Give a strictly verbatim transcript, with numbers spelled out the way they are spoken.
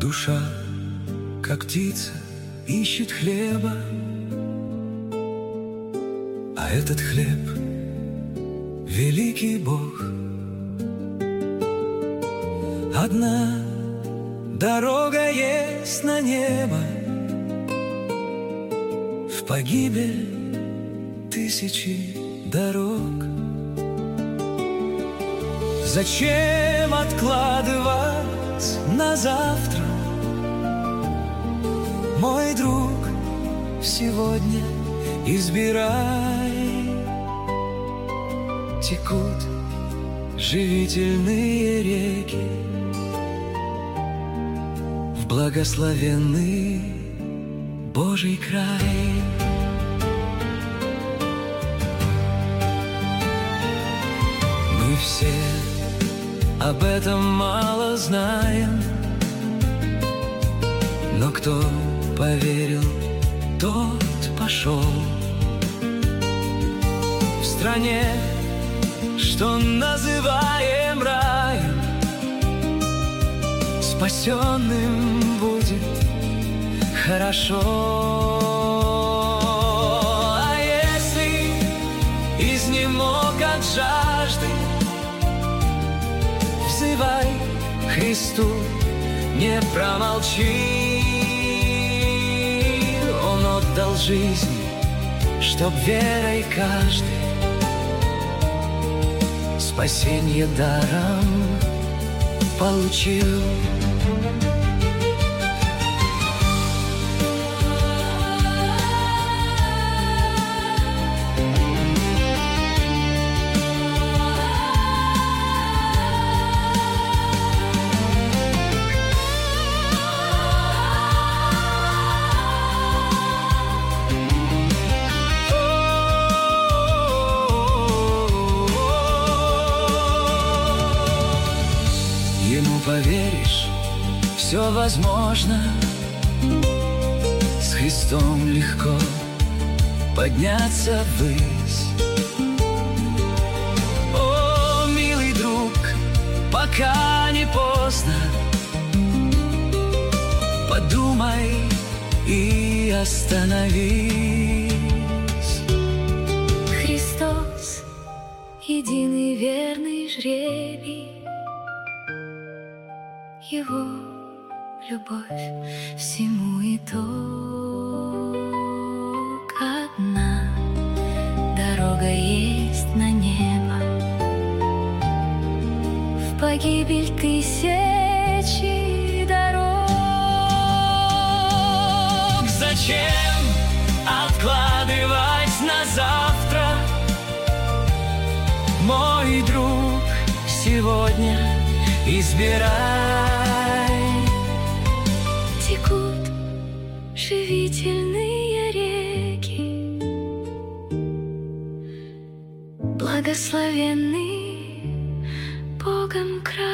Душа, как птица, ищет хлеба, а этот хлеб — великий Бог. Одна дорога есть на небо, в погибель тысячи дорог. Зачем откладывать на завтра, мой друг, сегодня избирай. Текут живительные реки в благословенный Божий край. Мы все об этом мало знаем, но кто поверил, тот пошел. В стране, что называем раем, спасенным будет хорошо. А если изнемог от жажды, взывай Христу, не промолчи. Он отдал жизнь, чтоб верой каждый спасенье даром получил. Ему поверишь, все возможно. С Христом легко подняться ввысь. О, милый друг, пока не поздно, подумай и остановись. Христос — единый верный жребий, Его любовь всему итог. Одна дорога есть на небо, в погибель тысячи дорог. Зачем откладывать на завтра, мой друг, сегодня избирай. Текут живительные реки, благословенный Богом край.